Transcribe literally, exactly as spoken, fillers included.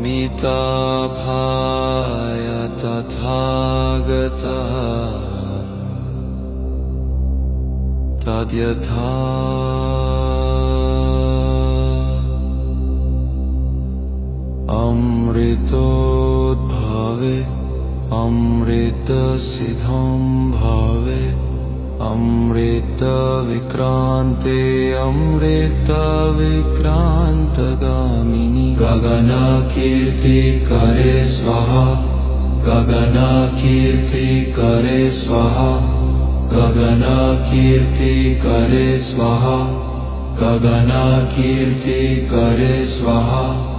अमिताभाय तथागतः तद्यथा अमृतोद्भवे अमृतसिद्धं भवे अमृतविक्रान्ते अमृतविक्रान्तगामिनि गगनकीर्तिकरे स्वाहा गगनकीर्तिकरे स्वाहा गगनकीर्तिकरे स्वाहा गगनकीर्तिकरे स्वाहा